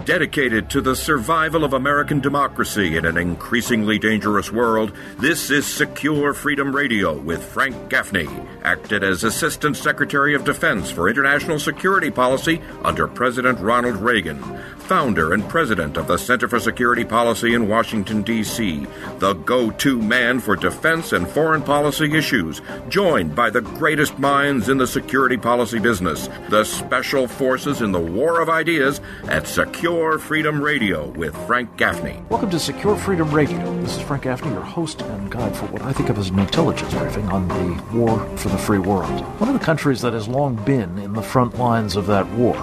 Dedicated to the survival of American democracy in an increasingly dangerous world, this is Secure Freedom Radio with Frank Gaffney, acted as Assistant Secretary of Defense for International Security Policy under President Ronald Reagan, founder and president of the Center for Security Policy in Washington, D.C., the go-to man for defense and foreign policy issues, joined by the greatest minds in the security policy business, the special forces in the war of ideas at Secure Freedom Radio with Frank Gaffney. Welcome to Secure Freedom Radio. This is Frank Gaffney, your host and guide for what I think of as an intelligence briefing on the war for the free world. One of the countries that has long been in the front lines of that war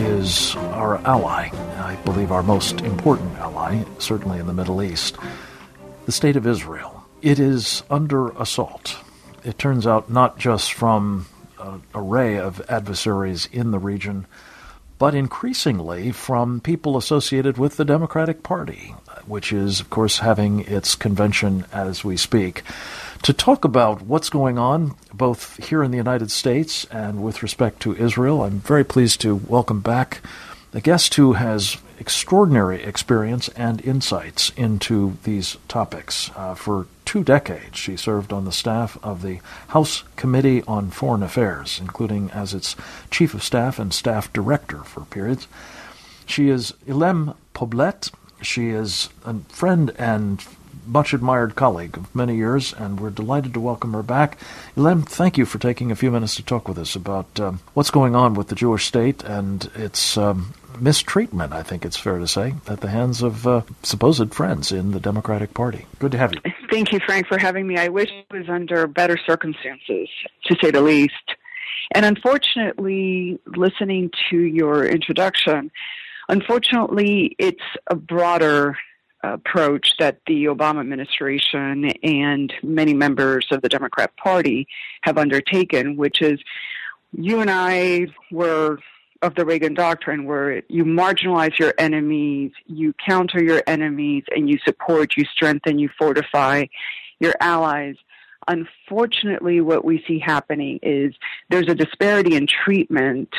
is our ally, I believe our most important ally, certainly in the Middle East, the State of Israel. It is under assault. It turns out not just from an array of adversaries in the region, but increasingly from people associated with the Democratic Party, which is, of course, having its convention as we speak. To talk about what's going on, both here in the United States and with respect to Israel, I'm very pleased to welcome back a guest who has extraordinary experience and insights into these topics. For 2 decades, she served on the staff of the House Committee on Foreign Affairs, including as its Chief of Staff and Staff Director for periods. She is Ilham Poblet. She is a friend and much admired colleague of many years, and we're delighted to welcome her back. Ilham, thank you for taking a few minutes to talk with us about what's going on with the Jewish state and its mistreatment, I think it's fair to say, at the hands of supposed friends in the Democratic Party. Good to have you. Thank you, Frank, for having me. I wish it was under better circumstances, to say the least. And unfortunately, listening to your introduction, unfortunately, it's a broader approach that the Obama administration and many members of the Democrat Party have undertaken, which is you and I were of the Reagan doctrine, where you marginalize your enemies, you counter your enemies, and you support, you strengthen, you fortify your allies. Unfortunately, what we see happening is there's a disparity in treatment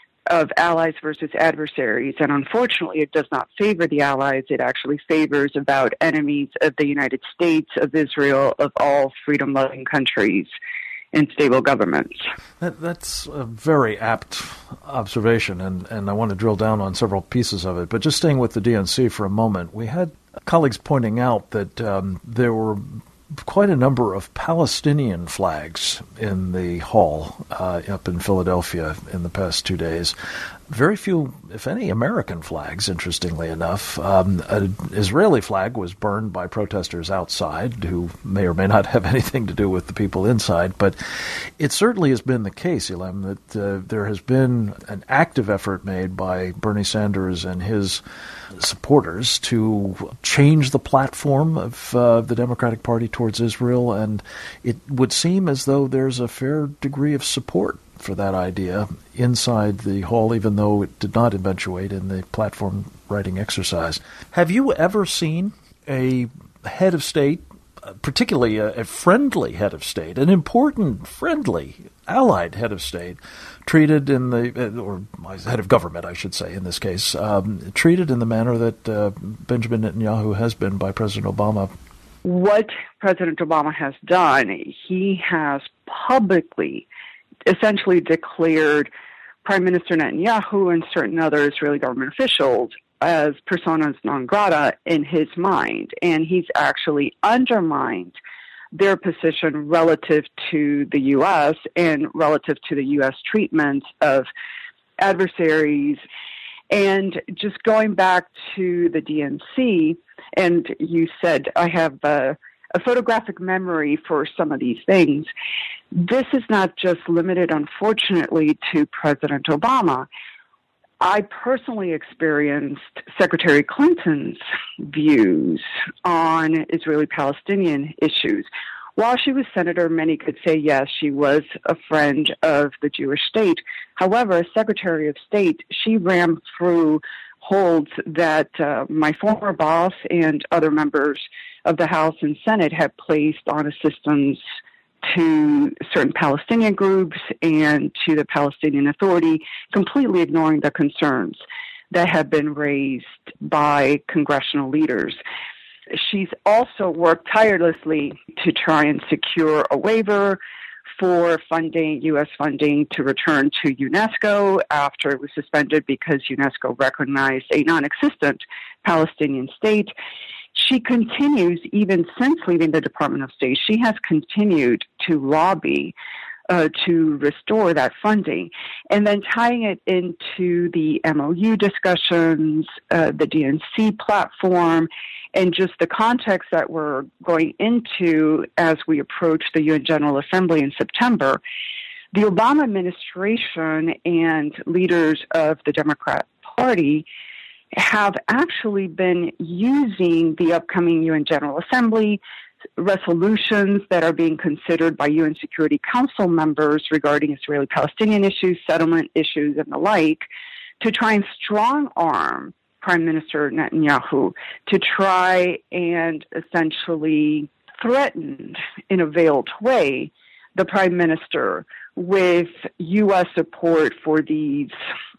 of allies versus adversaries, and unfortunately, it does not favor the allies. It actually favors avowed enemies of the United States, of Israel, of all freedom-loving countries and stable governments. That's a very apt observation, and I want to drill down on several pieces of it. But just staying with the DNC for a moment, we had colleagues pointing out that there were quite a number of Palestinian flags in the hall up in Philadelphia in the past 2 days. Very few, if any, American flags, interestingly enough. An Israeli flag was burned by protesters outside who may or may not have anything to do with the people inside. But it certainly has been the case, Ilham, that there has been an active effort made by Bernie Sanders and his supporters to change the platform of the Democratic Party towards Israel. And it would seem as though there's a fair degree of support for that idea inside the hall, even though it did not eventuate in the platform writing exercise. Have you ever seen a head of state, particularly a friendly head of state, an important, friendly, allied head of state, treated in the, or head of government, I should say, in this case, treated in the manner that Benjamin Netanyahu has been by President Obama? What President Obama has done, he has publicly essentially declared Prime Minister Netanyahu and certain other Israeli government officials as personas non grata in his mind. And he's actually undermined their position relative to the U.S. and relative to the U.S. treatment of adversaries. And just going back to the DNC, and you said I have a photographic memory for some of these things. This is not just limited, unfortunately, to President Obama. I personally experienced Secretary Clinton's views on Israeli-Palestinian issues. While she was senator, many could say, yes, she was a friend of the Jewish state. However, as Secretary of State, she ran through holds that my former boss and other members of the House and Senate had placed on assistance to certain Palestinian groups and to the Palestinian Authority, completely ignoring the concerns that have been raised by congressional leaders. She's also worked tirelessly to try and secure a waiver for funding, U.S. funding, to return to UNESCO after it was suspended because UNESCO recognized a non-existent Palestinian state. She continues, even since leaving the Department of State, she has continued to lobby to restore that funding. And then tying it into the MOU discussions, the DNC platform, and just the context that we're going into as we approach the UN General Assembly in September, the Obama administration and leaders of the Democrat Party have actually been using the upcoming UN General Assembly resolutions that are being considered by UN Security Council members regarding Israeli-Palestinian issues, settlement issues, and the like, to try and strong-arm Prime Minister Netanyahu to try and essentially threaten, in a veiled way, the Prime Minister with U.S. support for these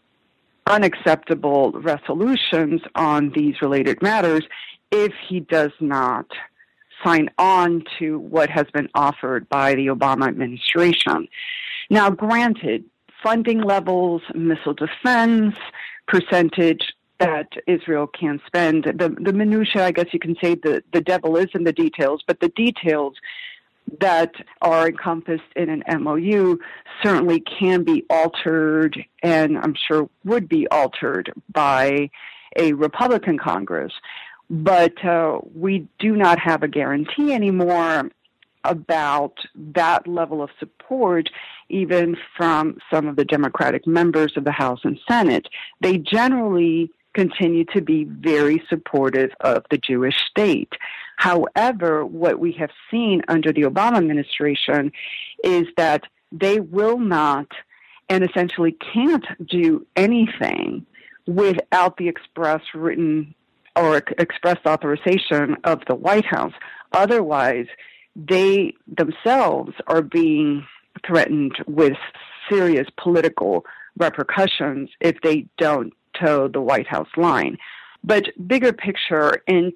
unacceptable resolutions on these related matters if he does not sign on to what has been offered by the Obama administration. Now, granted, funding levels, missile defense, percentage that Israel can spend, the minutiae, I guess you can say the devil is in the details, but the details that are encompassed in an MOU certainly can be altered, and I'm sure would be altered by a Republican Congress. But we do not have a guarantee anymore about that level of support, even from some of the Democratic members of the House and Senate. They generally continue to be very supportive of the Jewish state. However, what we have seen under the Obama administration is that they will not and essentially can't do anything without the express written or expressed authorization of the White House. Otherwise, they themselves are being threatened with serious political repercussions if they don't toe the White House line. But bigger picture, in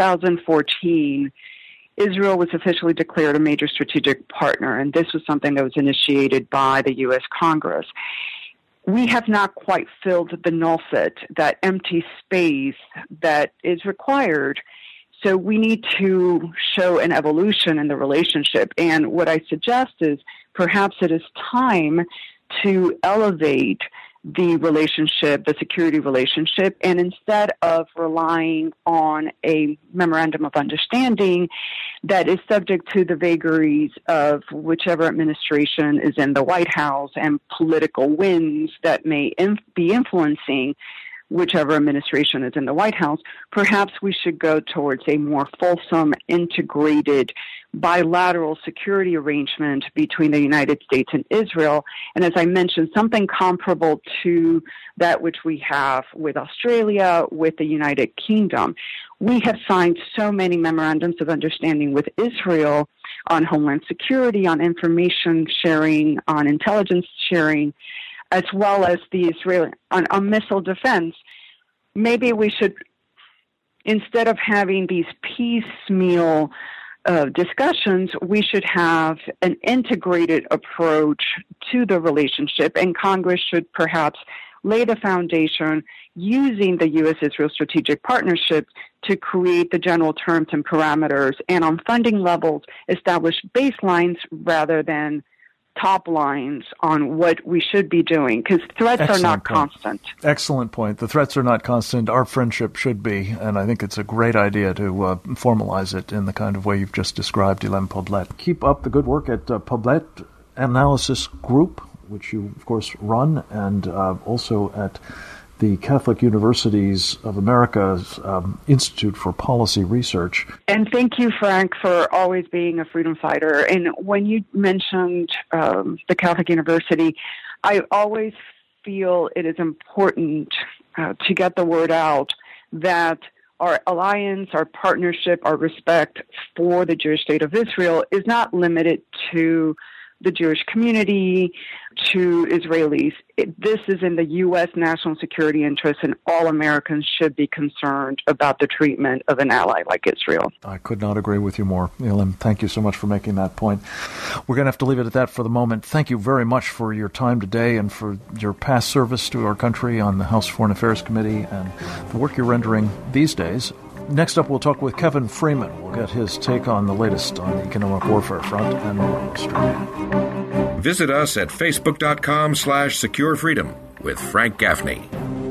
2014, Israel was officially declared a major strategic partner, and this was something that was initiated by the U.S. Congress. We have not quite filled the nullset, that empty space that is required. So we need to show an evolution in the relationship. And what I suggest is perhaps it is time to elevate the relationship, the security relationship, and instead of relying on a memorandum of understanding that is subject to the vagaries of whichever administration is in the White House and political winds that may be influencing whichever administration is in the White House, perhaps we should go towards a more fulsome, integrated, bilateral security arrangement between the United States and Israel. And as I mentioned, something comparable to that which we have with Australia, with the United Kingdom. We have signed so many memorandums of understanding with Israel on homeland security, on information sharing, on intelligence sharing, as well as the Israeli on missile defense. Maybe we should, instead of having these piecemeal discussions, we should have an integrated approach to the relationship, and Congress should perhaps lay the foundation using the U.S.-Israel Strategic Partnership to create the general terms and parameters, and on funding levels, establish baselines rather than top lines on what we should be doing, because threats are not constant. Excellent point. The threats are not constant. Our friendship should be, and I think it's a great idea to formalize it in the kind of way you've just described, Ilan Podlet. Keep up the good work at Podlet Analysis Group, which you, of course, run, and also at the Catholic Universities of America's Institute for Policy Research. And thank you, Frank, for always being a freedom fighter. And when you mentioned the Catholic University, I always feel it is important to get the word out that our alliance, our partnership, our respect for the Jewish state of Israel is not limited to the Jewish community, to Israelis. This is in the U.S. national security interest, and all Americans should be concerned about the treatment of an ally like Israel. I could not agree with you more, Elam. Thank you so much for making that point. We're going to have to leave it at that for the moment. Thank you very much for your time today and for your past service to our country on the House Foreign Affairs Committee and the work you're rendering these days. Next up, we'll talk with Kevin Freeman. We'll get his take on the latest on the economic warfare front and more straight ahead. Visit us at facebook.com/securefreedom with Frank Gaffney.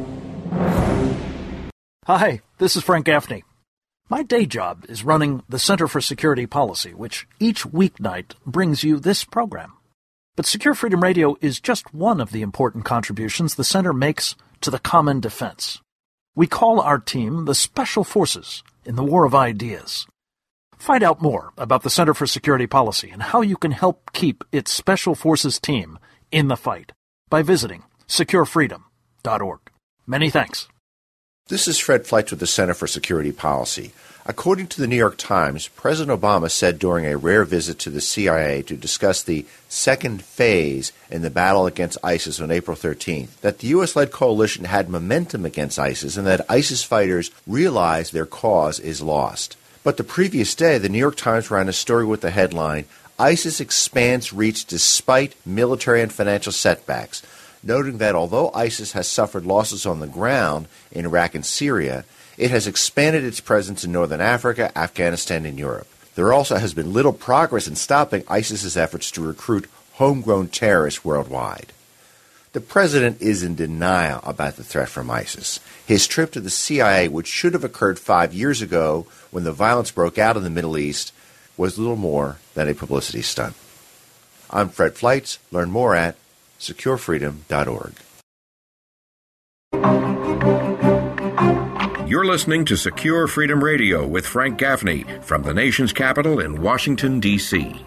Hi, this is Frank Gaffney. My day job is running the Center for Security Policy, which each weeknight brings you this program. But Secure Freedom Radio is just one of the important contributions the Center makes to the common defense. We call our team the Special Forces in the War of Ideas. Find out more about the Center for Security Policy and how you can help keep its Special Forces team in the fight by visiting securefreedom.org. Many thanks. This is Fred Fleitz with the Center for Security Policy. According to the New York Times, President Obama said during a rare visit to the CIA to discuss the second phase in the battle against ISIS on April 13th that the U.S.-led coalition had momentum against ISIS and that ISIS fighters realized their cause is lost. But the previous day, the New York Times ran a story with the headline, ISIS expands reach despite military and financial setbacks, noting that although ISIS has suffered losses on the ground in Iraq and Syria, it has expanded its presence in northern Africa, Afghanistan, and Europe. There also has been little progress in stopping ISIS's efforts to recruit homegrown terrorists worldwide. The president is in denial about the threat from ISIS. His trip to the CIA, which should have occurred 5 years ago when the violence broke out in the Middle East, was little more than a publicity stunt. I'm Fred Fleitz. Learn more at securefreedom.org. You're listening to Secure Freedom Radio with Frank Gaffney from the nation's capital in Washington, D.C.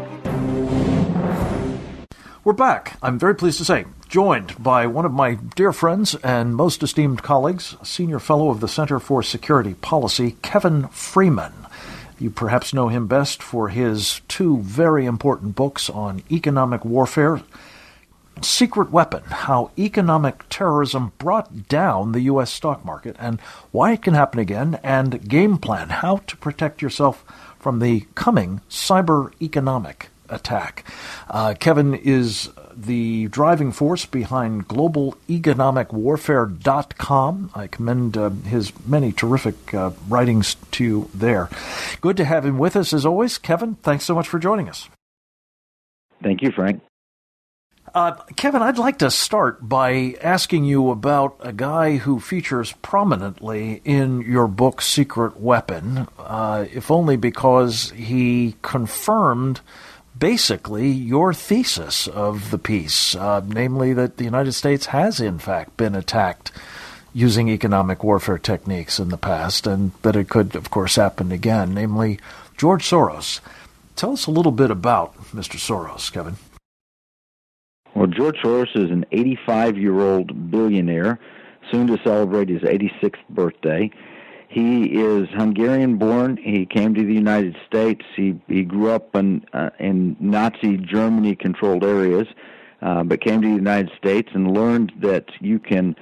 We're back, I'm very pleased to say, joined by one of my dear friends and most esteemed colleagues, Senior Fellow of the Center for Security Policy, Kevin Freeman. You perhaps know him best for his two very important books on economic warfare, Secret Weapon, How Economic Terrorism Brought Down the U.S. Stock Market and Why It Can Happen Again, and Game Plan, How to Protect Yourself from the Coming Cyber Economic Attack. Kevin is the driving force behind GlobalEconomicWarfare.com. I commend his many terrific writings to you there. Good to have him with us as always. Kevin, thanks so much for joining us. Thank you, Frank. Kevin, I'd like to start by asking you about a guy who features prominently in your book, Secret Weapon, if only because he confirmed basically your thesis of the piece, namely that the United States has in fact been attacked using economic warfare techniques in the past, and that it could, of course, happen again, namely George Soros. Tell us a little bit about Mr. Soros, Kevin. Well, George Soros is an 85-year-old billionaire, soon to celebrate his 86th birthday. He is Hungarian-born. He came to the United States. He grew up in Nazi Germany-controlled areas, but came to the United States and learned that you can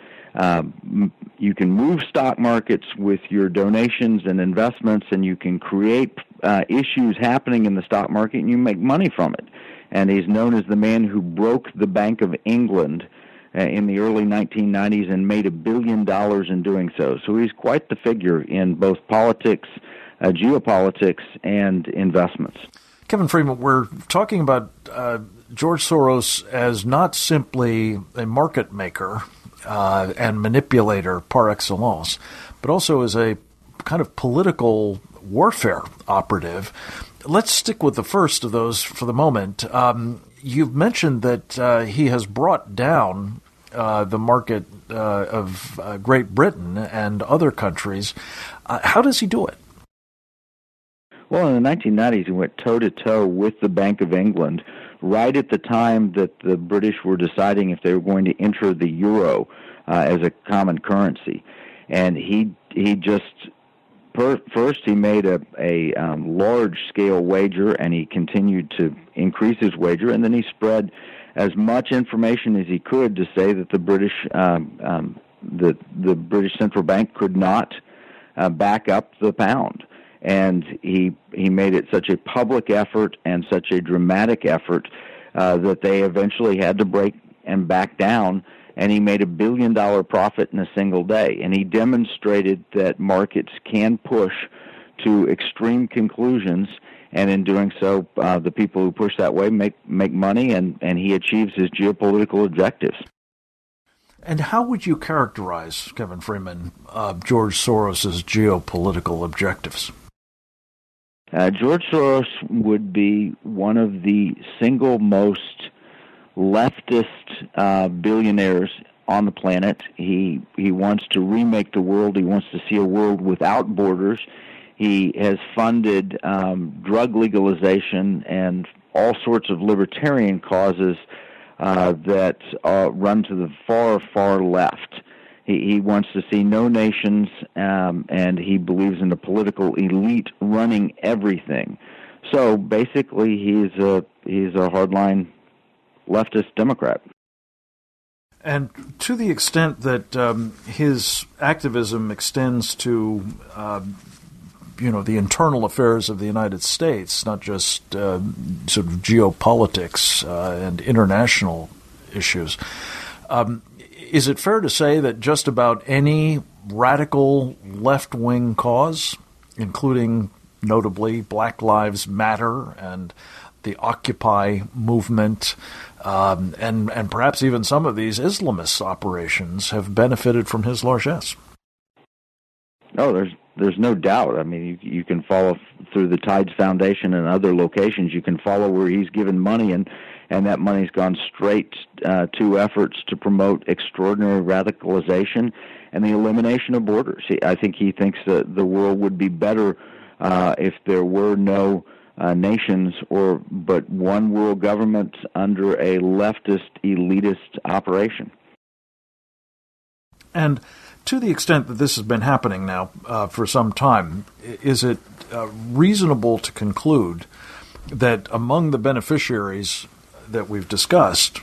move stock markets with your donations and investments, and you can create issues happening in the stock market, and you make money from it. And he's known as the man who broke the Bank of England in the early 1990s and made $1 billion in doing so. So he's quite the figure in both politics, geopolitics, and investments. Kevin Freeman, we're talking about George Soros as not simply a market maker and manipulator par excellence, but also as a kind of political warfare operative. Let's stick with the first of those for the moment. You've mentioned that he has brought down the market of Great Britain and other countries. How does he do it? Well, in the 1990s, he went toe-to-toe with the Bank of England right at the time that the British were deciding if they were going to enter the euro as a common currency. And he just First, he made a large-scale wager, and he continued to increase his wager, and then he spread as much information as he could to say that the British central bank could not back up the pound. And he made it such a public effort and such a dramatic effort that they eventually had to break and back down, and he made $1 billion profit in a single day. And he demonstrated that markets can push to extreme conclusions, and in doing so, the people who push that way make money, and he achieves his geopolitical objectives. And how would you characterize, Kevin Freeman, George Soros' geopolitical objectives? George Soros would be one of the single most leftist billionaires on the planet. He wants to remake the world. He wants to see a world without borders. He has funded drug legalization and all sorts of libertarian causes that run to the far, far left. He wants to see no nations, and he believes in the political elite running everything. So basically, he's a hardline leftist Democrat. And to the extent that his activism extends to, the internal affairs of the United States, not just sort of geopolitics and international issues, is it fair to say that just about any radical left-wing cause, including notably Black Lives Matter and the Occupy movement, and perhaps even some of these Islamist operations, have benefited from his largesse? No, there's no doubt. I mean, you can follow through the Tides Foundation and other locations. You can follow where he's given money, and that money's gone straight to efforts to promote extraordinary radicalization and the elimination of borders. I think he thinks that the world would be better if there were no nations, but one world government under a leftist, elitist operation. And to the extent that this has been happening now for some time, is it reasonable to conclude that among the beneficiaries that we've discussed,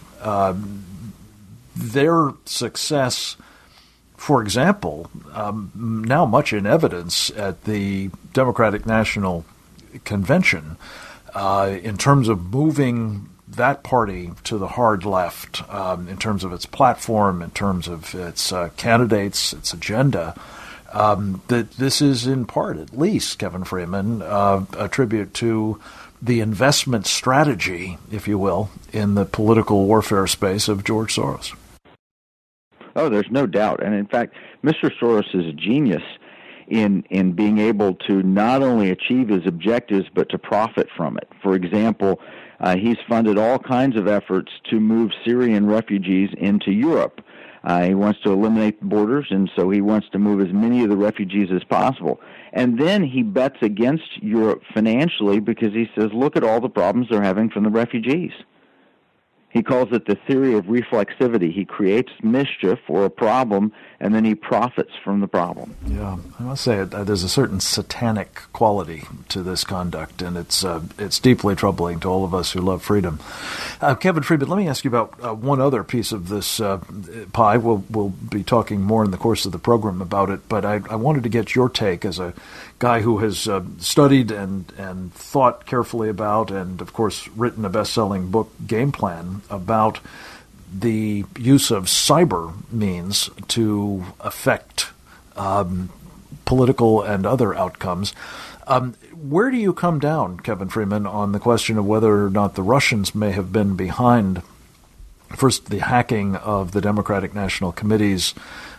their success, for example, now much in evidence at the Democratic National Convention, in terms of moving that party to the hard left, in terms of its platform, in terms of its candidates, its agenda, that this is in part, at least, Kevin Freeman, a tribute to the investment strategy, if you will, in the political warfare space of George Soros. Oh, there's no doubt. And in fact, Mr. Soros is a genius in being able to not only achieve his objectives, but to profit from it. For example, he's funded all kinds of efforts to move Syrian refugees into Europe. He wants to eliminate the borders, and so he wants to move as many of the refugees as possible. And then he bets against Europe financially because he says, look at all the problems they're having from the refugees. He calls it the theory of reflexivity. He creates mischief or a problem, and then he profits from the problem. Yeah, I must say there's a certain satanic quality to this conduct, and it's deeply troubling to all of us who love freedom. Kevin Freeman, let me ask you about one other piece of this pie. We'll be talking more in the course of the program about it, but I wanted to get your take as a guy who has studied and thought carefully about, and of course written a best-selling book, Game Plan, about the use of cyber means to affect political and other outcomes. Where do you come down, Kevin Freeman, on the question of whether or not the Russians may have been behind, first, the hacking of the Democratic National Committee's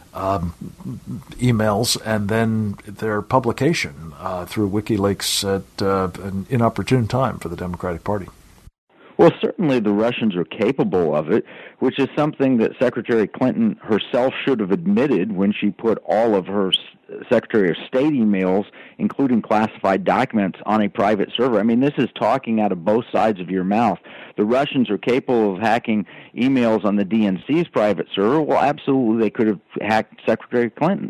emails, and then their publication through WikiLeaks at an inopportune time for the Democratic Party? Well, certainly the Russians are capable of it, which is something that Secretary Clinton herself should have admitted when she put all of her Secretary of State emails, including classified documents, on a private server. I mean, this is talking out of both sides of your mouth. The Russians are capable of hacking emails on the DNC's private server. Well, absolutely, they could have hacked Secretary Clinton's.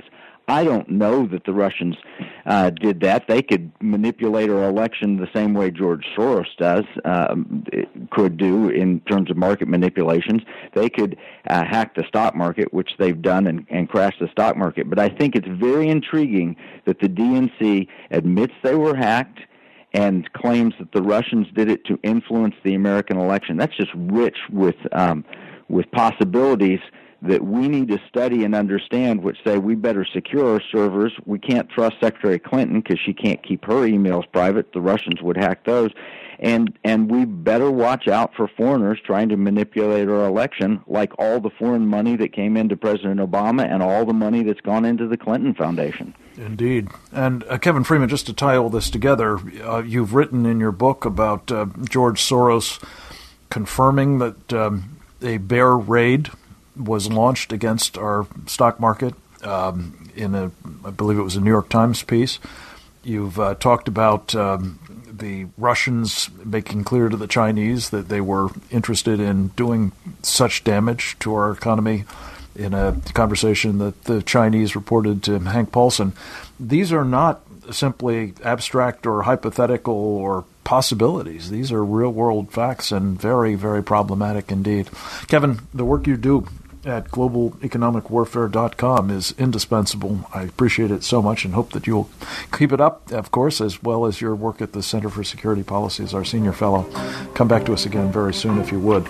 I don't know that the Russians did that. They could manipulate our election the same way George Soros could do in terms of market manipulations. They could hack the stock market, which they've done, and crash the stock market. But I think it's very intriguing that the DNC admits they were hacked and claims that the Russians did it to influence the American election. That's just rich with possibilities that we need to study and understand, which say we better secure our servers. We can't trust Secretary Clinton because she can't keep her emails private. The Russians would hack those. And we better watch out for foreigners trying to manipulate our election, like all the foreign money that came into President Obama and all the money that's gone into the Clinton Foundation. Indeed. And Kevin Freeman, just to tie all this together, you've written in your book about George Soros confirming that a bear raid was launched against our stock market in I believe it was a New York Times piece. You've talked about the Russians making clear to the Chinese that they were interested in doing such damage to our economy in a conversation that the Chinese reported to Hank Paulson. These are not simply abstract or hypothetical or possibilities. These are real-world facts and very, very problematic indeed. Kevin, the work you do at globaleconomicwarfare.com is indispensable. I appreciate it so much and hope that you'll keep it up, of course, as well as your work at the Center for Security Policy as our senior fellow. Come back to us again very soon if you would.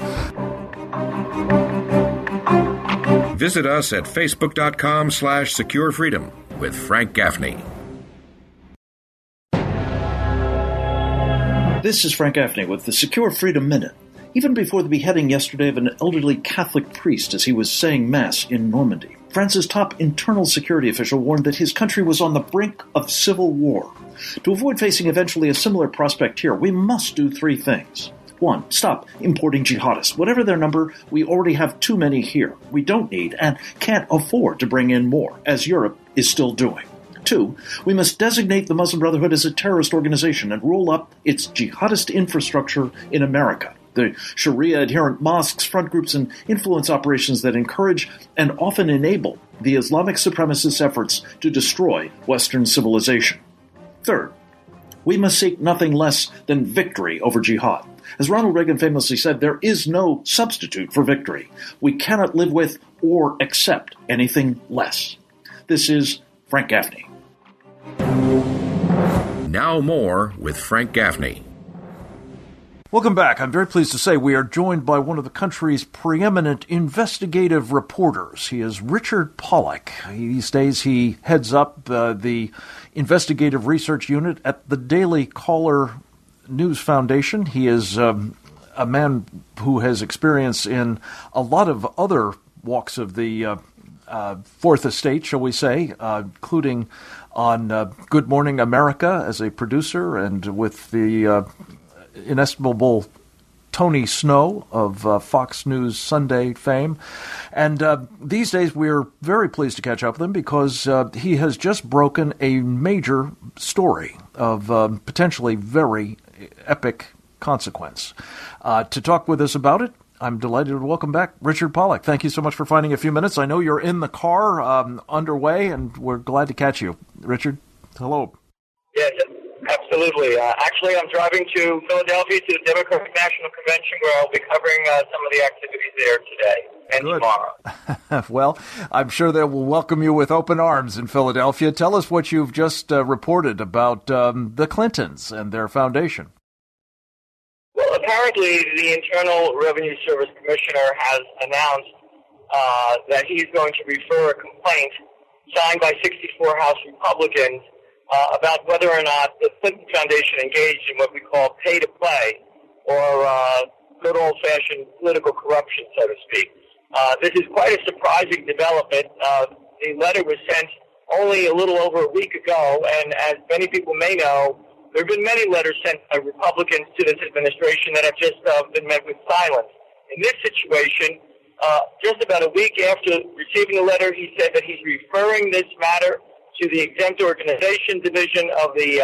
Visit us at facebook.com/securefreedom with Frank Gaffney. This is Frank Gaffney with the Secure Freedom Minute. Even before the beheading yesterday of an elderly Catholic priest as he was saying Mass in Normandy, France's top internal security official warned that his country was on the brink of civil war. To avoid facing eventually a similar prospect here, we must do three things. 1. Stop importing jihadists. Whatever their number, we already have too many here. We don't need and can't afford to bring in more, as Europe is still doing. 2. We must designate the Muslim Brotherhood as a terrorist organization and roll up its jihadist infrastructure in America. The Sharia-adherent mosques, front groups, and influence operations that encourage and often enable the Islamic supremacist efforts to destroy Western civilization. 3rd, we must seek nothing less than victory over jihad. As Ronald Reagan famously said, there is no substitute for victory. We cannot live with or accept anything less. This is Frank Gaffney. Now more with Frank Gaffney. Welcome back. I'm very pleased to say we are joined by one of the country's preeminent investigative reporters. He is Richard Pollack. These days he heads up the investigative research unit at the Daily Caller News Foundation. He is a man who has experience in a lot of other walks of the Fourth Estate, shall we say, including on Good Morning America as a producer and with the inestimable Tony Snow of Fox News Sunday fame. And these days we're very pleased to catch up with him because he has just broken a major story of potentially very epic consequence. To talk with us about it, I'm delighted to welcome back Richard Pollack. Thank you so much for finding a few minutes. I know you're in the car underway, and we're glad to catch you. Richard, hello. Yes, absolutely. Actually, I'm driving to Philadelphia to the Democratic National Convention, where I'll be covering some of the activities there today and Good. tomorrow. Well, I'm sure they will welcome you with open arms in Philadelphia. Tell us what you've just reported about the Clintons and their foundation. Well, apparently the Internal Revenue Service Commissioner has announced that he's going to refer a complaint signed by 64 House Republicans about whether or not the Clinton Foundation engaged in what we call pay-to-play, or good old-fashioned political corruption, so to speak. This is quite a surprising development. The letter was sent only a little over a week ago, and as many people may know, there have been many letters sent by Republicans to this administration that have just been met with silence. In this situation, just about a week after receiving the letter, he said that he's referring this matter to the Exempt Organization Division of the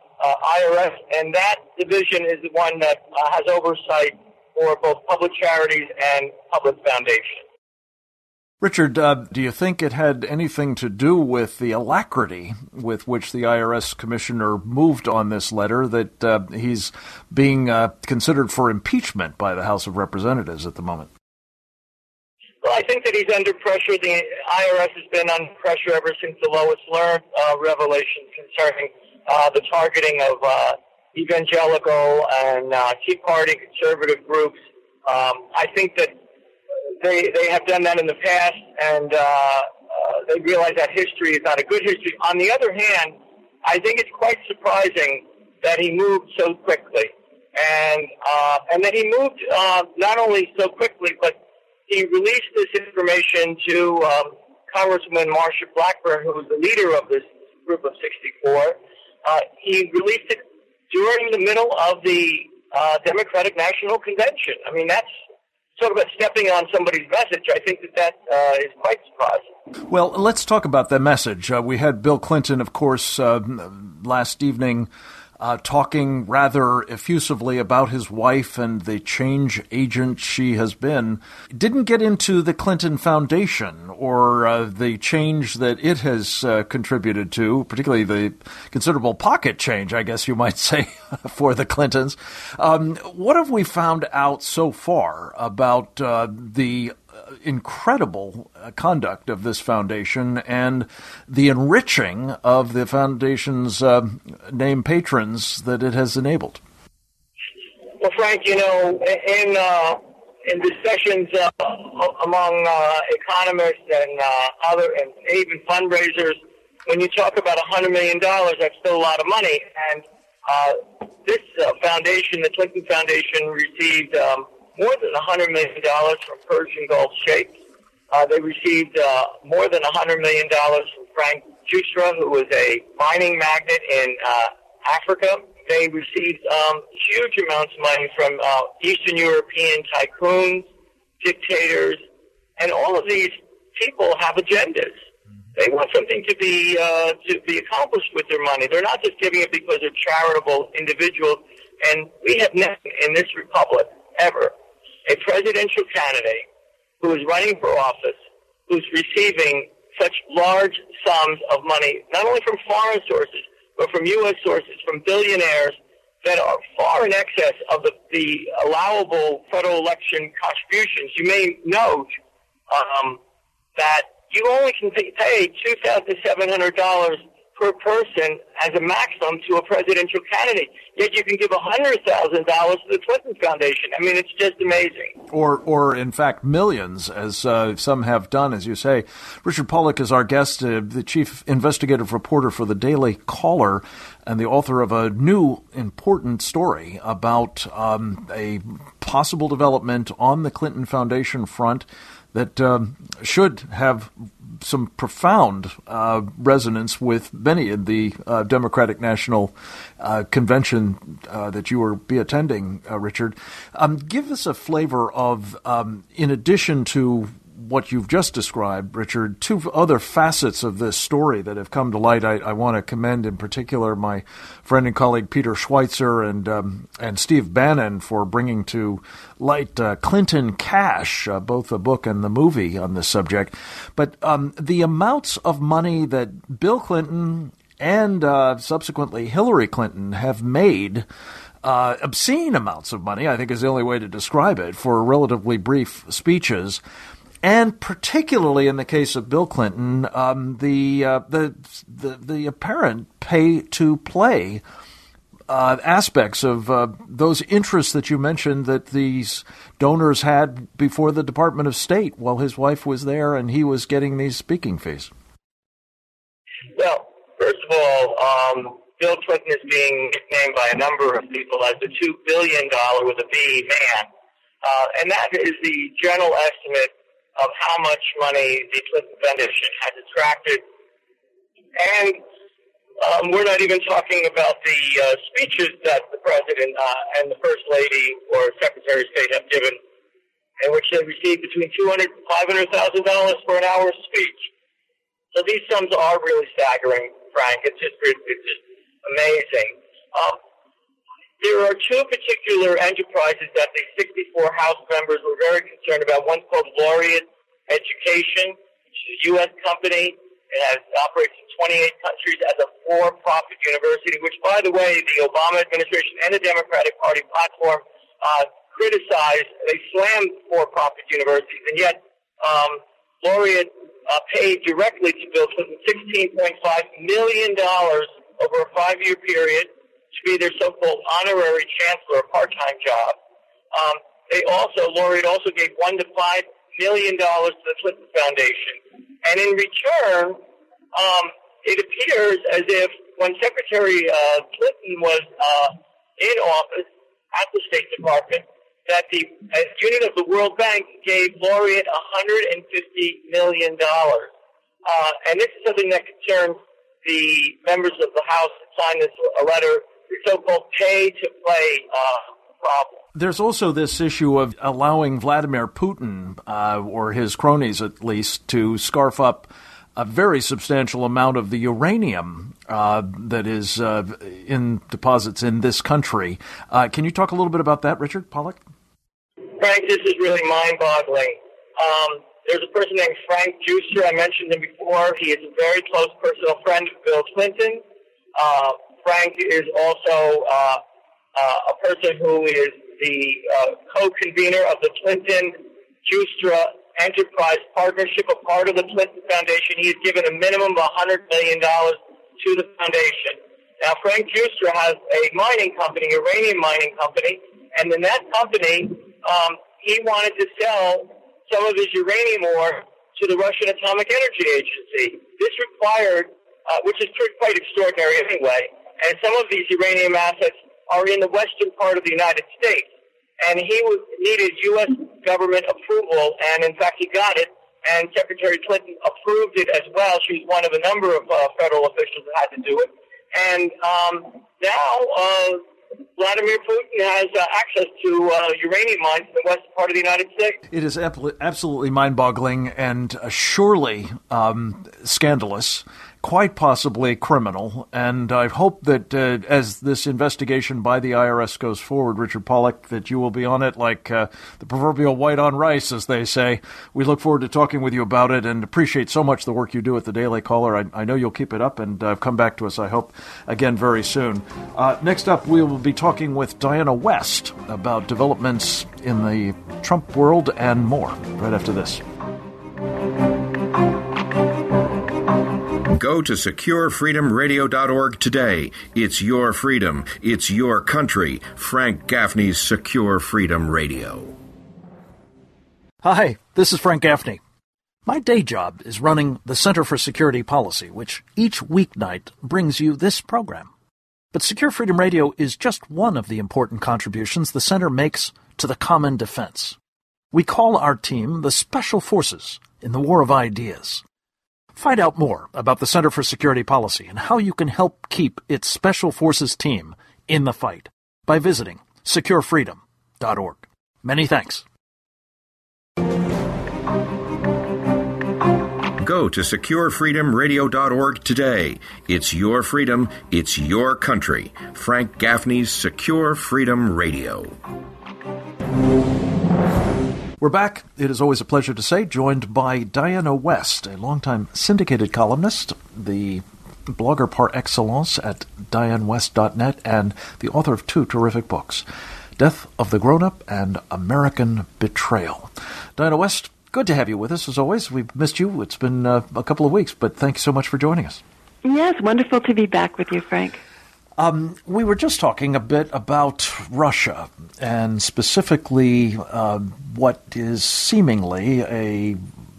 IRS, and that division is the one that has oversight for both public charities and public foundations. Richard, do you think it had anything to do with the alacrity with which the IRS commissioner moved on this letter that he's being considered for impeachment by the House of Representatives at the moment? Well, I think that he's under pressure. The IRS has been under pressure ever since the Lois Lerner revelation concerning the targeting of evangelical and Tea Party conservative groups. I think that they have done that in the past, and they realize that history is not a good history. On the other hand, I think it's quite surprising that he moved so quickly, and that he moved not only so quickly, but he released this information to Congresswoman Marsha Blackburn, who was the leader of this group of 64. He released it during the middle of the Democratic National Convention. I mean, that's sort of a stepping on somebody's message. I think that is quite surprising. Well, let's talk about the message. We had Bill Clinton, of course, last evening talking rather effusively about his wife and the change agent she has been. Didn't get into the Clinton Foundation or the change that it has contributed to, particularly the considerable pocket change, I guess you might say, for the Clintons. What have we found out so far about the incredible conduct of this foundation and the enriching of the foundation's named patrons that it has enabled? Well, Frank, you know, in discussions among economists and other, and even fundraisers, when you talk about $100 million, that's still a lot of money. And this foundation, the Clinton Foundation, received more than $100 million from Persian Gulf sheikhs. They received more than $100 million from Frank Giustra, who was a mining magnate in Africa. They received huge amounts of money from Eastern European tycoons, dictators, and all of these people have agendas. They want something to be accomplished with their money. They're not just giving it because they're charitable individuals. And we have never in this republic ever a presidential candidate who is running for office who's receiving such large sums of money, not only from foreign sources, but from U.S. sources, from billionaires that are far in excess of the allowable federal election contributions. You may note that you only can pay $2,700 per person as a maximum to a presidential candidate. Yet you can give $100,000 to the Clinton Foundation. I mean, it's just amazing. Or in fact, millions, as some have done, as you say. Richard Pollack is our guest, the chief investigative reporter for the Daily Caller and the author of a new important story about a possible development on the Clinton Foundation front that should have some profound resonance with many in the Democratic National Convention that you will be attending, Richard. Give us a flavor of, in addition to what you've just described, Richard, two other facets of this story that have come to light. I want to commend in particular my friend and colleague Peter Schweitzer and Steve Bannon for bringing to light Clinton Cash, both the book and the movie on this subject. But the amounts of money that Bill Clinton and subsequently Hillary Clinton have made, obscene amounts of money, I think is the only way to describe it, for relatively brief speeches. And particularly in the case of Bill Clinton, the apparent pay-to-play aspects of those interests that you mentioned that these donors had before the Department of State while his wife was there and he was getting these speaking fees. Well, first of all, Bill Clinton is being nicknamed by a number of people as the $2 billion with a B man. And that is the general estimate of how much money the Clinton Foundation has attracted. And we're not even talking about the speeches that the President and the First Lady or Secretary of State have given, in which they received between $200,000 and $500,000 for an hour's speech. So these sums are really staggering, Frank. It's just amazing. There are two particular enterprises that the 64 House members were very concerned about. One's called Laureate, Education, which is a U.S. company. It operates in 28 countries as a for-profit university, which, by the way, the Obama administration and the Democratic Party platform criticized. They slammed for-profit universities, and yet Laureate paid directly to Bill Clinton $16.5 million over a 5-year period to be their so-called honorary chancellor, a part-time job. Laureate also gave $1 to $5 million to the Clinton Foundation. And in return, it appears as if when Secretary Clinton was in office at the State Department, that the unit of the World Bank gave Laureate $150 million. And this is something that concerns the members of the House that signed this letter, the so-called pay-to-play problem. There's also this issue of allowing Vladimir Putin, or his cronies at least, to scarf up a very substantial amount of the uranium that is in deposits in this country. Can you talk a little bit about that, Richard Pollack? Frank, this is really mind-boggling. There's a person named Frank Juster. I mentioned him before. He is a very close personal friend of Bill Clinton. Frank is also a person who is the co-convener of the Clinton-Justra Enterprise Partnership, a part of the Clinton Foundation. He has given a minimum of $100 million to the foundation. Now, Frank Justra has a mining company, uranium mining company, and in that company, he wanted to sell some of his uranium ore to the Russian Atomic Energy Agency. This required, which is quite extraordinary anyway, and some of these uranium assets are in the western part of the United States. And he needed U.S. government approval, and in fact he got it, and Secretary Clinton approved it as well. She was one of a number of federal officials that had to do it. And now Vladimir Putin has access to uranium mines in the western part of the United States. It is absolutely mind-boggling and surely scandalous, quite possibly criminal. And I hope that as this investigation by the IRS goes forward, Richard Pollack, that you will be on it like the proverbial white on rice, as they say. We look forward to talking with you about it and appreciate so much the work you do at the Daily Caller. I know you'll keep it up and come back to us, I hope, again very soon. Next up, we will be talking with Diana West about developments in the Trump world and more right after this. Go to SecureFreedomRadio.org today. It's your freedom. It's your country. Frank Gaffney's Secure Freedom Radio. Hi, this is Frank Gaffney. My day job is running the Center for Security Policy, which each weeknight brings you this program. But Secure Freedom Radio is just one of the important contributions the Center makes to the common defense. We call our team the Special Forces in the War of Ideas. Find out more about the Center for Security Policy and how you can help keep its Special Forces team in the fight by visiting securefreedom.org. Many thanks. Go to SecureFreedomRadio.org today. It's your freedom. It's your country. Frank Gaffney's Secure Freedom Radio. We're back. It is always a pleasure to say, joined by Diana West, a longtime syndicated columnist, the blogger par excellence at dianewest.net, and the author of two terrific books, Death of the Grown-Up and American Betrayal. Diana West, good to have you with us, as always. We've missed you. It's been a couple of weeks, but thank you so much for joining us. Yes, wonderful to be back with you, Frank. We were just talking a bit about Russia, and specifically what is seemingly a,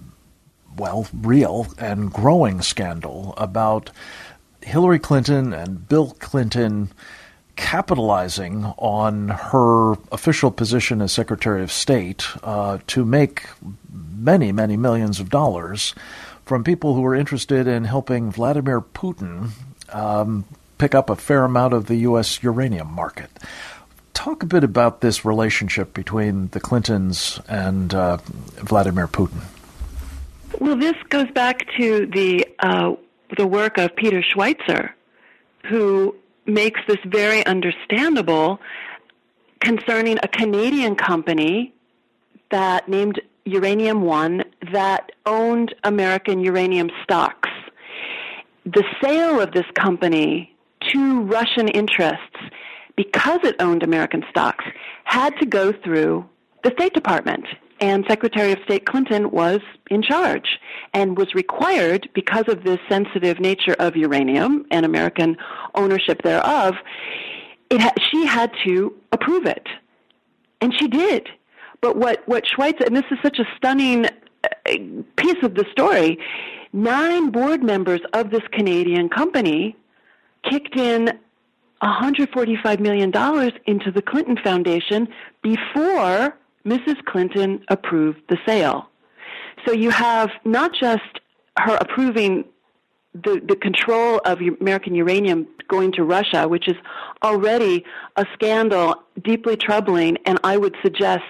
real and growing scandal about Hillary Clinton and Bill Clinton capitalizing on her official position as Secretary of State to make many, many millions of dollars from people who were interested in helping Vladimir Putin pick up a fair amount of the U.S. uranium market. Talk a bit about this relationship between the Clintons and Vladimir Putin. Well, this goes back to the work of Peter Schweitzer, who makes this very understandable concerning a Canadian company that named Uranium One that owned American uranium stocks. The sale of this company to Russian interests, because it owned American stocks, had to go through the State Department. And Secretary of State Clinton was in charge and was required, because of the sensitive nature of uranium and American ownership thereof, she had to approve it. And she did. But what Schweitzer, and this is such a stunning piece of the story, 9 board members of this Canadian company kicked in $145 million into the Clinton Foundation before Mrs. Clinton approved the sale. So you have not just her approving the control of American uranium going to Russia, which is already a scandal, deeply troubling, and I would suggest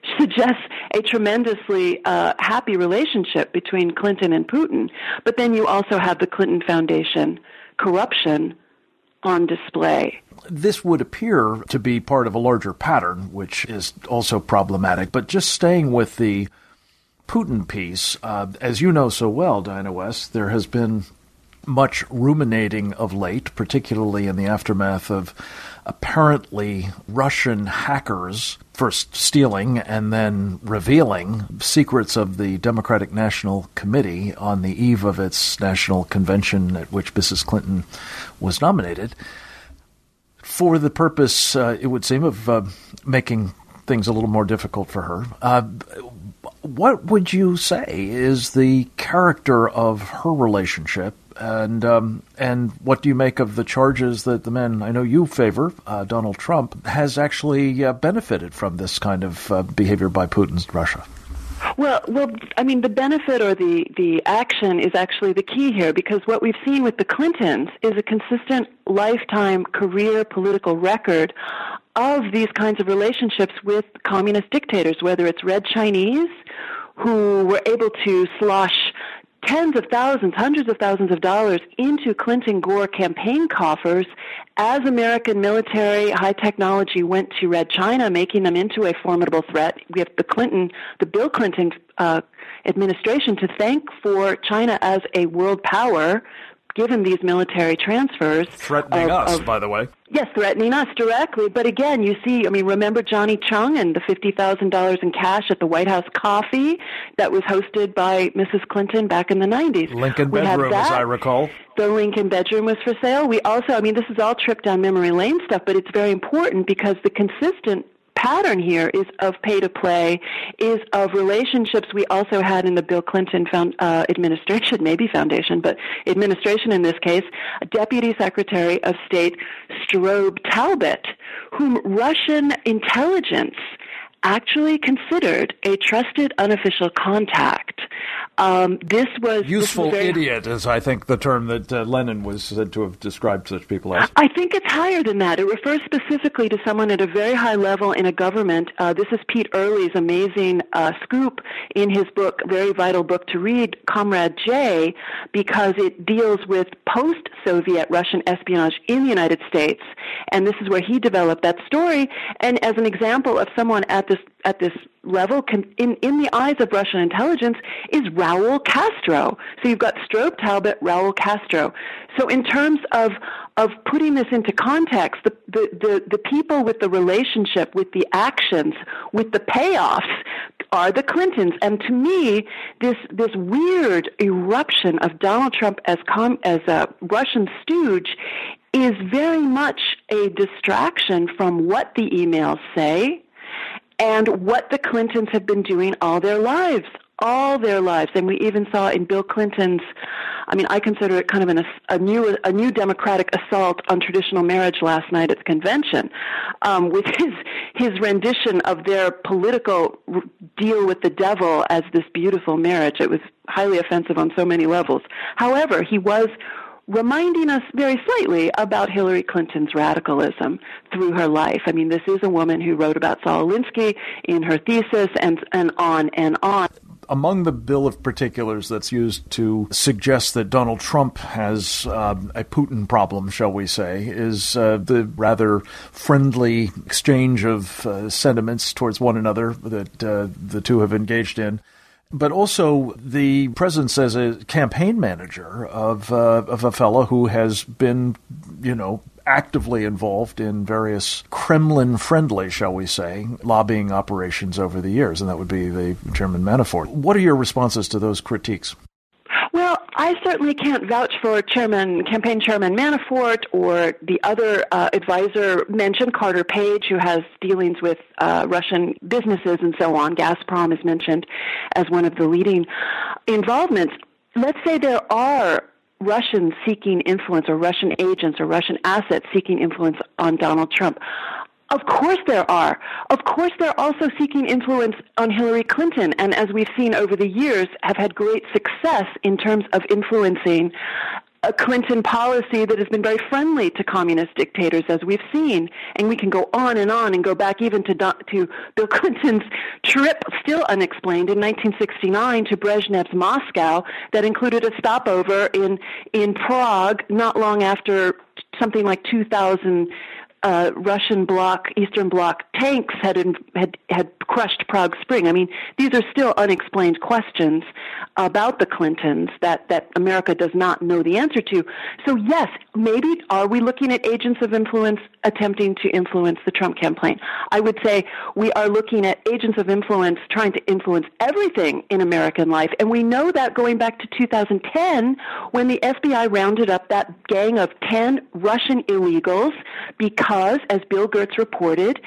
a tremendously happy relationship between Clinton and Putin. But then you also have the Clinton Foundation corruption on display. This would appear to be part of a larger pattern, which is also problematic. But just staying with the Putin piece, as you know so well, Dinah West, there has been much ruminating of late, particularly in the aftermath of apparently Russian hackers first stealing and then revealing secrets of the Democratic National Committee on the eve of its national convention at which Mrs. Clinton was nominated, for the purpose, it would seem, of making things a little more difficult for her. What would you say is the character of her relationship, and what do you make of the charges that the man I know you favor, Donald Trump, has actually benefited from this kind of behavior by Putin's Russia? Well, I mean, the benefit or the action is actually the key here, because what we've seen with the Clintons is a consistent lifetime career political record of these kinds of relationships with communist dictators, whether it's Red Chinese, who were able to slosh tens of thousands, hundreds of thousands of dollars into Clinton-Gore campaign coffers as American military high technology went to Red China, making them into a formidable threat. We have the Bill Clinton administration to thank for China as a world power, given these military transfers. Threatening us, by the way. Yes, threatening us directly. But again, you see, remember Johnny Chung and the $50,000 in cash at the White House coffee that was hosted by Mrs. Clinton back in the 90s. Lincoln bedroom, as I recall. The Lincoln bedroom was for sale. We also, this is all trip down memory lane stuff, but it's very important because the consistent pattern here is of pay-to-play, is of relationships we also had in the Bill Clinton administration, maybe foundation, but administration in this case, Deputy Secretary of State Strobe Talbot, whom Russian intelligence actually considered a trusted unofficial contact. This was useful idiot, is I think the term that Lenin was said to have described such people as. I think it's higher than that. It refers specifically to someone at a very high level in a government. This is Pete Early's amazing scoop in his book, very vital book to read, Comrade J, because it deals with post-Soviet Russian espionage in the United States, and this is where he developed that story. And as an example of someone at this level, in the eyes of Russian intelligence, is Raul Castro. So you've got Strobe Talbot, Raul Castro. So in terms of putting this into context, the people with the relationship, with the actions, with the payoffs are the Clintons. And to me, this weird eruption of Donald Trump as a Russian stooge is very much a distraction from what the emails say and what the Clintons have been doing all their lives. And we even saw in Bill Clinton's, I consider it kind of a new democratic assault on traditional marriage last night at the convention, with his rendition of their political deal with the devil as this beautiful marriage. It was highly offensive on so many levels. However, he was reminding us very slightly about Hillary Clinton's radicalism through her life. This is a woman who wrote about Saul Alinsky in her thesis and on and on. Among the bill of particulars that's used to suggest that Donald Trump has a Putin problem, shall we say, is the rather friendly exchange of sentiments towards one another that the two have engaged in. But also the president says a campaign manager of a fellow who has been, actively involved in various Kremlin-friendly, shall we say, lobbying operations over the years, and that would be the Chairman Manafort. What are your responses to those critiques? Well, I certainly can't vouch for campaign chairman Manafort or the other advisor mentioned, Carter Page, who has dealings with Russian businesses and so on. Gazprom is mentioned as one of the leading involvements. Let's say there are Russians seeking influence, or Russian agents or Russian assets seeking influence on Donald Trump. Of course there are. Of course they're also seeking influence on Hillary Clinton, and as we've seen over the years, have had great success in terms of influencing a Clinton policy that has been very friendly to communist dictators, as we've seen. And we can go on and go back even to Bill Clinton's trip, still unexplained, in 1969 to Brezhnev's Moscow that included a stopover in Prague not long after something like 2,000 Russian Eastern Bloc tanks had crushed Prague Spring. I mean, these are still unexplained questions about the Clintons that America does not know the answer to. So yes, maybe are we looking at agents of influence attempting to influence the Trump campaign? I would say we are looking at agents of influence trying to influence everything in American life. And we know that going back to 2010 when the FBI rounded up that gang of 10 Russian illegals because, as Bill Gertz reported,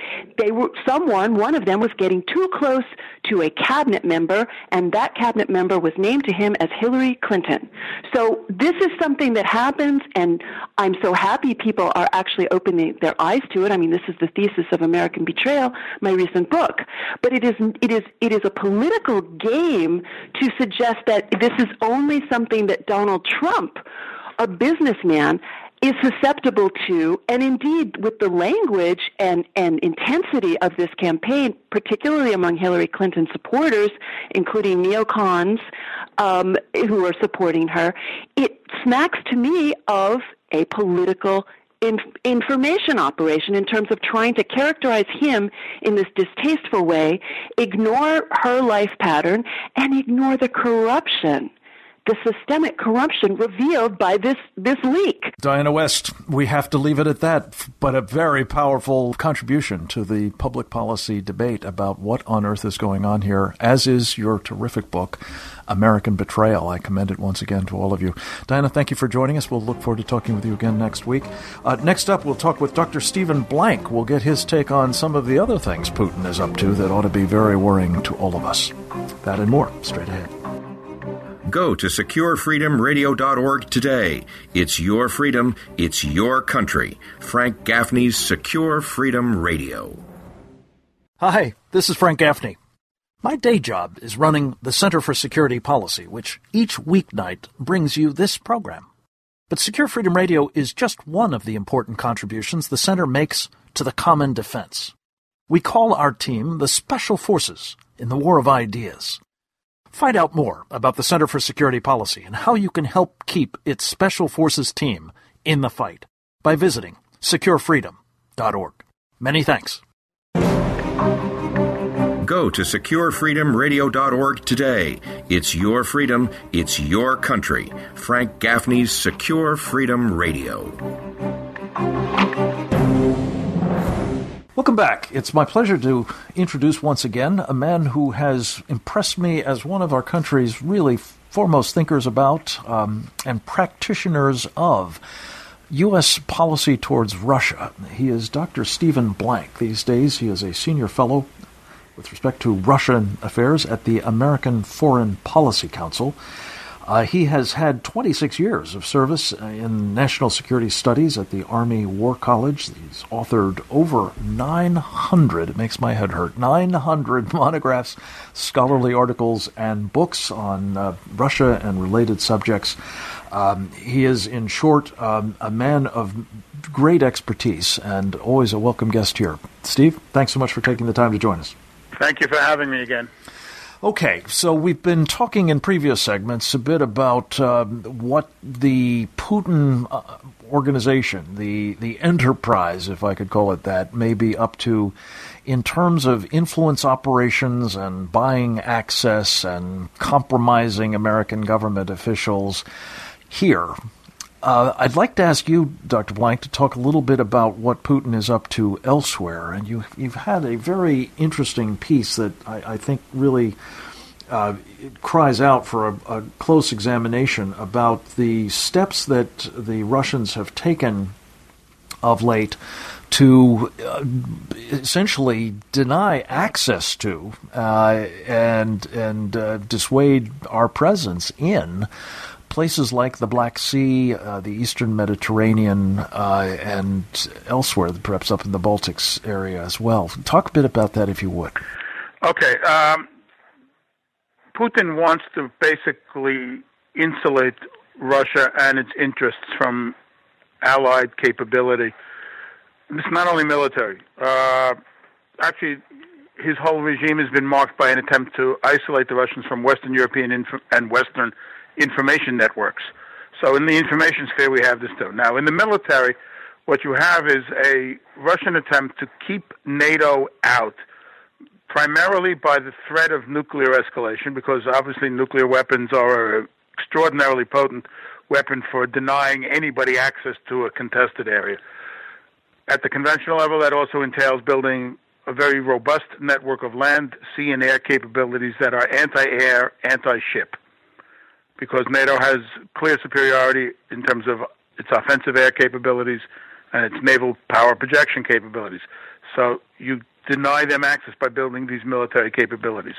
one of them was getting too close to a cabinet member, and that cabinet member was named to him as Hillary Clinton. So this is something that happens, and I'm so happy people are actually opening their eyes to it. I mean, this is the thesis of American Betrayal, my recent book. But it is a political game to suggest that this is only something that Donald Trump, a businessman, is susceptible to, and indeed with the language and intensity of this campaign, particularly among Hillary Clinton supporters, including neocons who are supporting her, it smacks to me of a political information operation in terms of trying to characterize him in this distasteful way, ignore her life pattern, and ignore the corruption, the systemic corruption revealed by this leak. Diana West, we have to leave it at that, but a very powerful contribution to the public policy debate about what on earth is going on here, as is your terrific book, American Betrayal. I commend it once again to all of you. Diana, thank you for joining us. We'll look forward to talking with you again next week. Next up, we'll talk with Dr. Stephen Blank. We'll get his take on some of the other things Putin is up to that ought to be very worrying to all of us. That and more, straight ahead. Go to SecureFreedomRadio.org today. It's your freedom. It's your country. Frank Gaffney's Secure Freedom Radio. Hi, this is Frank Gaffney. My day job is running the Center for Security Policy, which each weeknight brings you this program. But Secure Freedom Radio is just one of the important contributions the Center makes to the common defense. We call our team the Special Forces in the War of Ideas. Find out more about the Center for Security Policy and how you can help keep its Special Forces team in the fight by visiting securefreedom.org. Many thanks. Go to SecureFreedomRadio.org today. It's your freedom. It's your country. Frank Gaffney's Secure Freedom Radio. Welcome back. It's my pleasure to introduce once again a man who has impressed me as one of our country's really foremost thinkers about and practitioners of U.S. policy towards Russia. He is Dr. Stephen Blank. These days he is a senior fellow with respect to Russian affairs at the American Foreign Policy Council. He has had 26 years of service in national security studies at the Army War College. He's authored over 900, it makes my head hurt, 900 monographs, scholarly articles, and books on Russia and related subjects. He is, in short, a man of great expertise and always a welcome guest here. Steve, thanks so much for taking the time to join us. Thank you for having me again. Okay, so we've been talking in previous segments a bit about what the Putin organization, the enterprise, if I could call it that, may be up to in terms of influence operations and buying access and compromising American government officials here. I'd like to ask you, Dr. Blank, to talk a little bit about what Putin is up to elsewhere. And you've had a very interesting piece that I think really it cries out for a close examination about the steps that the Russians have taken of late to essentially deny access to and dissuade our presence in places like the Black Sea, the Eastern Mediterranean, and elsewhere, perhaps up in the Baltics area as well. Talk a bit about that, if you would. Okay. Putin wants to basically insulate Russia and its interests from Allied capability. It's not only military. Actually, his whole regime has been marked by an attempt to isolate the Russians from Western European and Western information networks. So in the information sphere, we have this too. Now, in the military, what you have is a Russian attempt to keep NATO out, primarily by the threat of nuclear escalation, because obviously nuclear weapons are an extraordinarily potent weapon for denying anybody access to a contested area. At the conventional level, that also entails building a very robust network of land, sea, and air capabilities that are anti-air, anti-ship, because NATO has clear superiority in terms of its offensive air capabilities and its naval power projection capabilities. So you deny them access by building these military capabilities.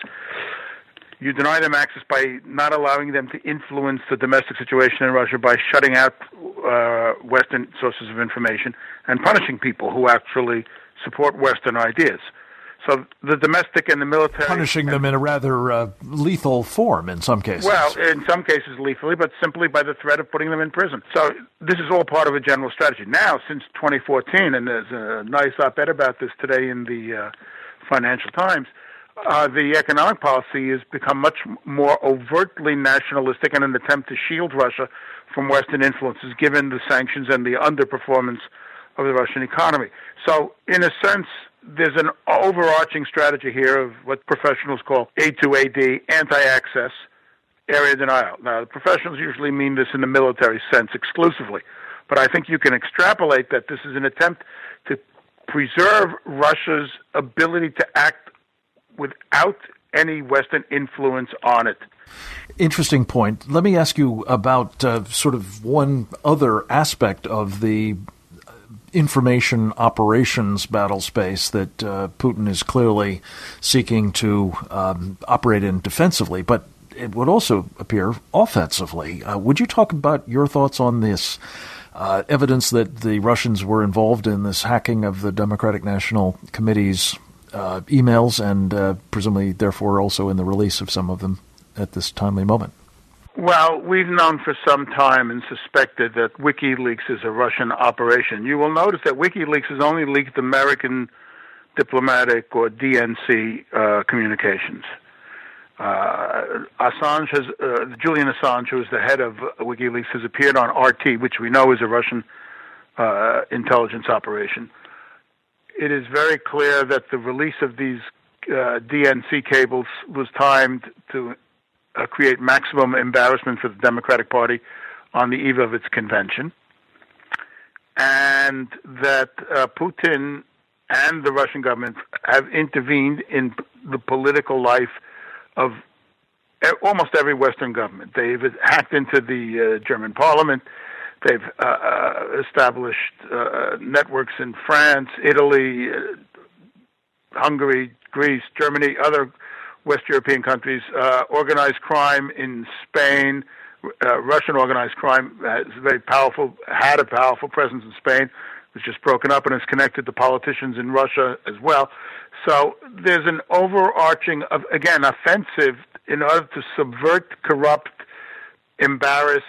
You deny them access by not allowing them to influence the domestic situation in Russia by shutting out Western sources of information and punishing people who actually support Western ideas. So the domestic and the military... Punishing them in a rather lethal form in some cases. Well, in some cases lethally, but simply by the threat of putting them in prison. So this is all part of a general strategy. Now, since 2014, and there's a nice op-ed about this today in the Financial Times, the economic policy has become much more overtly nationalistic in an attempt to shield Russia from Western influences, given the sanctions and the underperformance of the Russian economy. So, in a sense, there's an overarching strategy here of what professionals call A2AD, anti-access, area denial. Now, the professionals usually mean this in the military sense exclusively, but I think you can extrapolate that this is an attempt to preserve Russia's ability to act without any Western influence on it. Interesting point. Let me ask you about sort of one other aspect of the information operations battle space that Putin is clearly seeking to operate in defensively, but it would also appear offensively. Would you talk about your thoughts on this evidence that the Russians were involved in this hacking of the Democratic National Committee's emails and presumably therefore also in the release of some of them at this timely moment? Well, we've known for some time and suspected that WikiLeaks is a Russian operation. You will notice that WikiLeaks has only leaked American diplomatic or DNC communications. Assange Julian Assange, who is the head of WikiLeaks, has appeared on RT, which we know is a Russian intelligence operation. It is very clear that the release of these DNC cables was timed to create maximum embarrassment for the Democratic Party on the eve of its convention, and that Putin and the Russian government have intervened in the political life of almost every Western government. They've hacked into the German parliament. They've established networks in France, Italy, Hungary, Greece, Germany, other West European countries, organized crime in Spain, Russian organized crime had a powerful presence in Spain, was just broken up and is connected to politicians in Russia as well. So there's an overarching, again, offensive in order to subvert, corrupt, embarrass,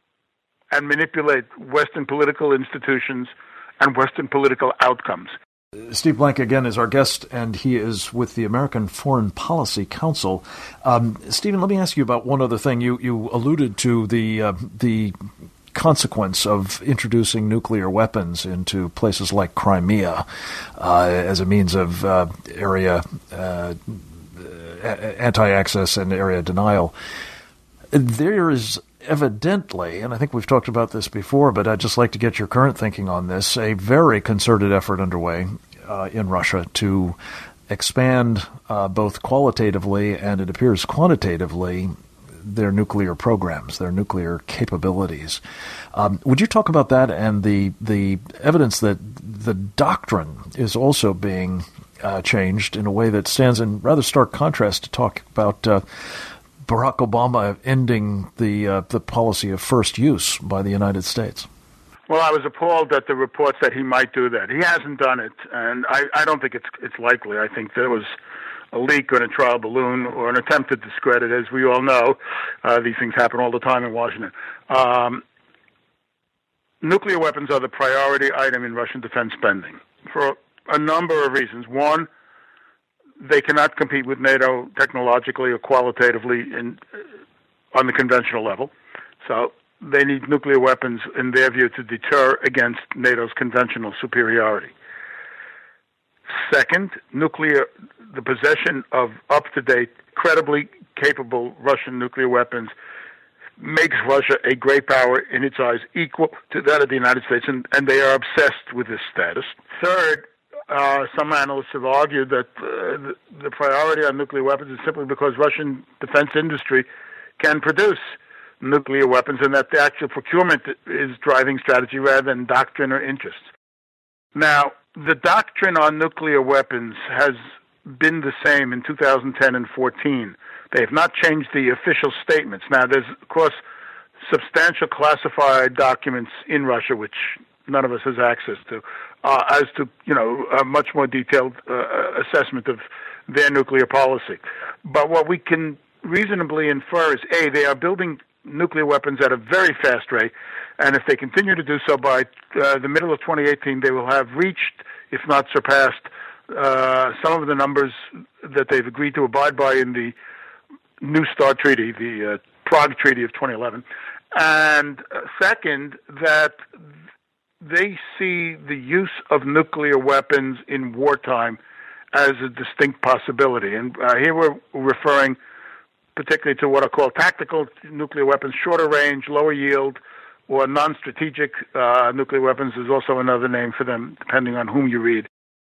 and manipulate Western political institutions and Western political outcomes. Steve Blank, again, is our guest, and he is with the American Foreign Policy Council. Stephen, let me ask you about one other thing. You alluded to the consequence of introducing nuclear weapons into places like Crimea as a means of area anti-access and area denial. There is evidently, and I think we've talked about this before, but I'd just like to get your current thinking on this, a very concerted effort underway in Russia to expand both qualitatively and, it appears, quantitatively their nuclear programs, their nuclear capabilities. Would you talk about that and the evidence that the doctrine is also being changed in a way that stands in rather stark contrast to talk about Barack Obama ending the policy of first use by the United States? Well, I was appalled at the reports that he might do that. He hasn't done it, and I don't think it's likely. I think there was a leak or a trial balloon or an attempt to discredit. As we all know, these things happen all the time in Washington. Nuclear weapons are the priority item in Russian defense spending for a number of reasons. One, they cannot compete with NATO technologically or qualitatively on the conventional level. So they need nuclear weapons, in their view, to deter against NATO's conventional superiority. Second, the possession of up-to-date, credibly capable Russian nuclear weapons makes Russia a great power in its eyes, equal to that of the United States, and they are obsessed with this status. Third, some analysts have argued that the priority on nuclear weapons is simply because Russian defense industry can produce nuclear weapons and that the actual procurement is driving strategy rather than doctrine or interests. Now, the doctrine on nuclear weapons has been the same in 2010 and 14. They have not changed the official statements. Now, there's, of course, substantial classified documents in Russia, which none of us has access to, as to, a much more detailed assessment of their nuclear policy. But what we can reasonably infer is, A, they are building nuclear weapons at a very fast rate, and if they continue to do so by the middle of 2018, they will have reached, if not surpassed, some of the numbers that they've agreed to abide by in the New START Treaty, the Prague Treaty of 2011. And second, that they see the use of nuclear weapons in wartime as a distinct possibility. And here we're referring particularly to what are called tactical nuclear weapons, shorter range, lower yield, or non-strategic nuclear weapons is also another name for them, depending on whom you read.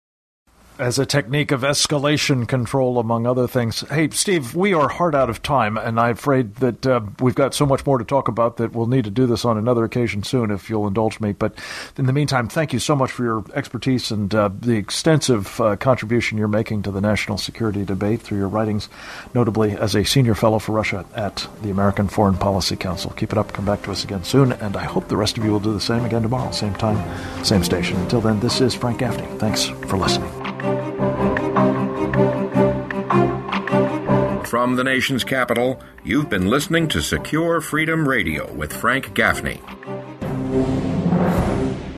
As a technique of escalation control, among other things. Hey, Steve, we are hard out of time, and I'm afraid that we've got so much more to talk about that we'll need to do this on another occasion soon, if you'll indulge me. But in the meantime, thank you so much for your expertise and the extensive contribution you're making to the national security debate through your writings, notably as a senior fellow for Russia at the American Foreign Policy Council. Keep it up. Come back to us again soon, and I hope the rest of you will do the same again tomorrow. Same time, same station. Until then, this is Frank Gaffney. Thanks for listening. From the nation's capital, you've been listening to Secure Freedom Radio with Frank Gaffney.